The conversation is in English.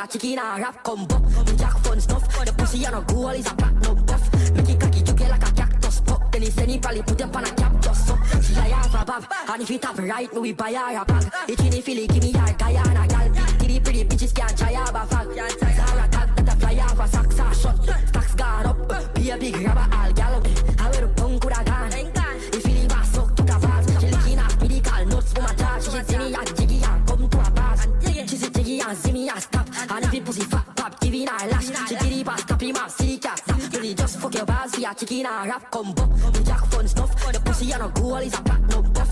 chicken and rap combo. We jack fun stuff. The pussy on a goal is a platinum buff. Make it cocky, you get like a cactus pop. Then he send it probably put up on a cap just up. She like half a bab, and if it tap right, no we buy her a bag. It's in the Philly, give me her Guyana gal. Till the pretty bitches can't try her a fag. Sarah tag that a fly off a socks are shut. Stacks gone up, be a big grabber all gal. I wear the punk coulda gone. If Philly was suck to the vase, she licking off medical nuts for my charge. She see me at jiggy and come to a pass. She see jiggy and see me and stop. And if it pussy fat pop, giving her lash. She did it pass, tap him off, see cat. Really just fuck your bars for your chicken and rap combo. We jack fun stuff. The pussy on a goal is a platinum buff.